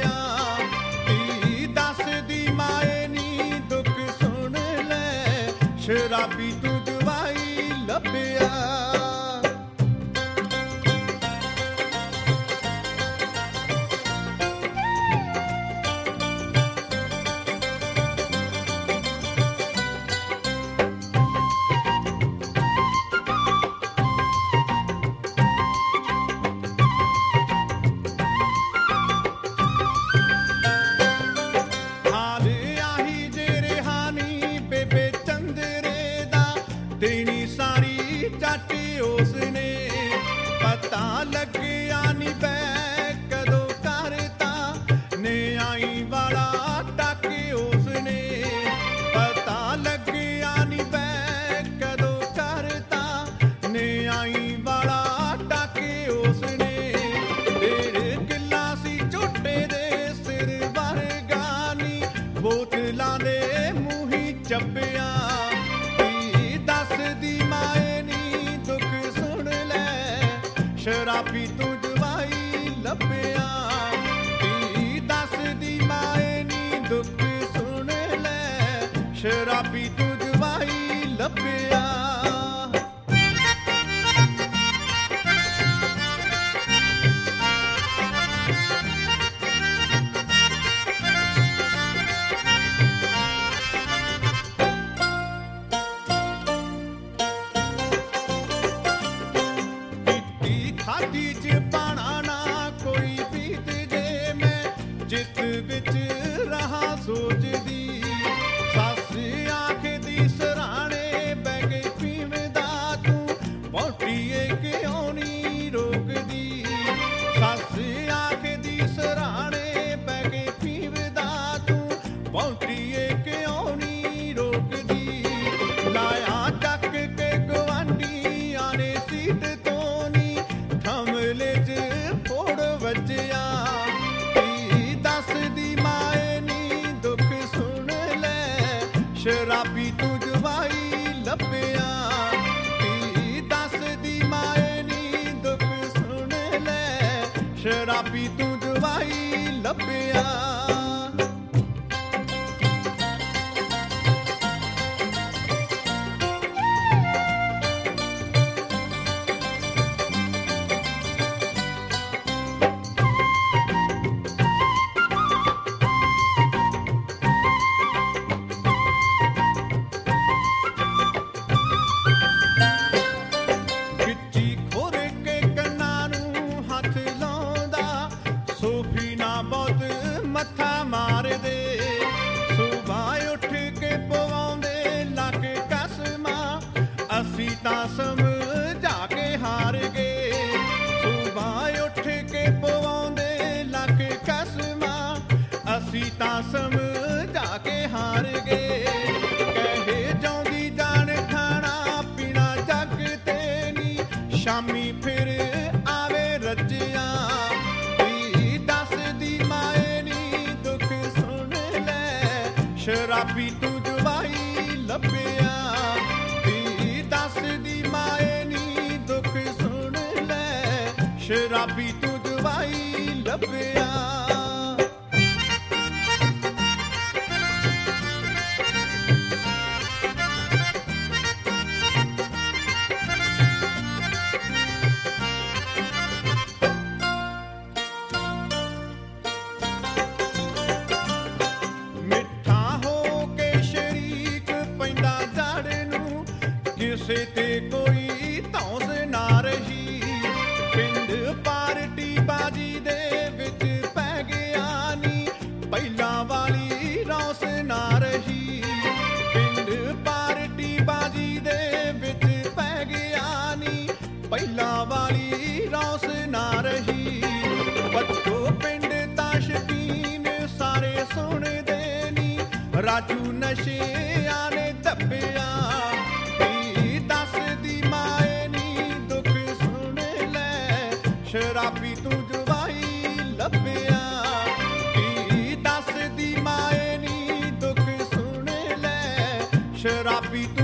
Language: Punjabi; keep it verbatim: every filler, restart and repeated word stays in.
ਲੱਭਿਆ। ਧੀ ਦੱਸਦੀ ਮਾਏ ਨੀ ਦੁੱਖ ਸੁਣ ਲੈ, ਸ਼ਰਾਬੀ ਤੂੰ ਜਵਾਈ ਲੱਭਿਆ। ਦੇਣੀ ਸਾਰੀ ਚੱਟ ਉਸਨੇ, ਪਤਾ ਲੱਗਿਆ ਨੀ ਬੈ ਕਦੋਂ ਕਰਤਾ ਨਿਆਈ ਵਾਲਾ ਟੱਕ ਉਸਨੇ। ਪਤਾ ਲੱਗਿਆ ਨੀ ਬੈ ਕਦੋਂ ਕਰਤਾ ਨਿਆਈ ਵਾਲਾ ਟੱਕ ਉਸਨੇ। ਡੇਢ ਕਿੱਲਾ ਸੀ ਝੋਟੇ ਦੇ ਸਿਰ ਵਰਗਾ ਨੀ, ਬੋਤਲਾਂ ਦੇ ਮੂੰਹੀ ਚੱਬਿਆ। ਦੱਸਦੀ ਮਾਏ ਨੀ ਦੁੱਖ ਸੁਣ ਲੈ, ਸ਼ਰਾਬੀ ਤੂੰ ਜਵਾਈ ਲੱਭਿਆ। ਧੀ ਦੱਸਦੀ ਮਾਏ ਨੀ ਦੁੱਖ ਸੁਣ ਲੈ, ਸ਼ਰਾਬੀ ਤੂੰ ਜਵਾਈ ਲੱਭਿਆ। ਖਾਦੀ ਚ ਪਾਣਾ ਨਾ ਕੋਈ ਬੀਤ ਜੇ, ਮੈਂ ਜਿੱਤ ਵਿੱਚ ਰਹਾ ਸੋਚਦੀ। ਸੱਸ ਆਖਦੀ ਸਰਾਣੇ ਬਹਿ ਕੇ ਪੀਵਦਾ ਤੂੰ, ਵਹੁਟੀਏ ਕਿਉਂ ਨੀ ਰੋਕਦੀ। ਸੱਸ ਆਖਦੀ ਸਰਾਣੇ ਬਹਿ ਕੇ ਪੀਵਦਾ ਤੂੰ, ਵਹੁਟੀਏ ਕਿਉਂ ਨੀ ਰੋਕਦੀ। ਲਾਇਆ ਚੱਕ ਕੇ ਗੁਆਂਢੀਆਂ ਨੇ ਸੀਟ ਤੋਂ ਨੀ, ਥਮਲੇ ਚ ਫੋੜ ਵੱਜਿਆ। ਧੀ ਦੱਸਦੀ ਮਾਏ ਨੀ ਦੁੱਖ ਸੁਣ ਲੈ, ਸ਼ਰਾਬੀ ਤੂੰ ਜਵਾਈ ਲੱਭਿਆ। ਧੀ ਦੱਸਦੀ ਮਾਏ ਨੀ ਦੁੱਖ ਸੁਣ ਲੈ, ਸ਼ਰਾਬੀ ਤੂੰ ਜਵਾਈ ਲੱਭਿਆ। ਸੋਫੀ ਨਾ ਬਹੁਤ ਮੱਥਾ ਮਾਰਦੇ, ਸੁਬਾਹ ਉੱਠ ਕੇ ਪਵਾਉਂਦੇ ਲੱਗ ਕਸਮਾਂ, ਅਸੀਂ ਤਾਂ ਸਮਝਾ ਕੇ ਹਾਰ ਗਏ। ਸੁਬਾਹ ਉੱਠ ਕੇ ਪਵਾਉਂਦੇ ਲੱਗ ਕਸਮਾਂ, ਅਸੀਂ ਤਾਂ ਸਮਝਾ ਕੇ ਹਾਰ ਗਏ। ਕਹੇ ਜਾਉਂਦੀ ਜਾਣ ਖਾਣਾ ਪੀਣਾ ਜੱਗ ਤੇ ਨੀ, ਸ਼ਾਮੀ ਫਿਰ ਆਵੇ ਰੱਜਿਆ। ਸ਼ਰਾਬੀ ਤੂੰ ਜਵਾਈ ਲੱਭਿਆ। ਧੀ ਦੱਸਦੀ ਮਾਏ ਨੀ ਦੁੱਖ ਸੁਣ ਲੈ, ਸ਼ਰਾਬੀ ਤੂੰ ਜਵਾਈ ਲੱਭਿਆ। ਕਿਸੇ ਤੇ ਕੋਈ ਧੌਂਸ ਨਾ ਰਹੀ, ਪਿੰਡ ਪਾਰਟੀ ਬਾਜੀ ਦੇ ਵਿੱਚ ਪੈ ਗਿਆ ਨੀ, ਪਹਿਲਾਂ ਵਾਲੀ ਰੌਸ ਨਾ ਰਹੀ। ਪਿੰਡ ਪਾਰਟੀ ਬਾਜੀ ਦੇ ਵਿੱਚ ਪੈ ਗਿਆ ਨੀ, ਪਹਿਲਾਂ ਵਾਲੀ ਰੌਸ ਨਾ ਰਹੀ। ਬੱਚੋ ਪਿੰਡ ਤਾਂ ਸ਼ਕੀਨ ਸਾਰੇ ਸੁਣਦੇ ਨੀ, ਰਾਜੂ ਨਸ਼ਿਆਂ ਨੇ ਦੱਬਿਆ। ਸ਼ਰਾਬੀ ਤੂੰ ਜਵਾਈ ਲੱਭਿਆ। ਧੀ ਦੱਸਦੀ ਮਾਏ ਨੀ ਦੁੱਖ ਸੁਣ ਲੈ, ਸ਼ਰਾਬੀ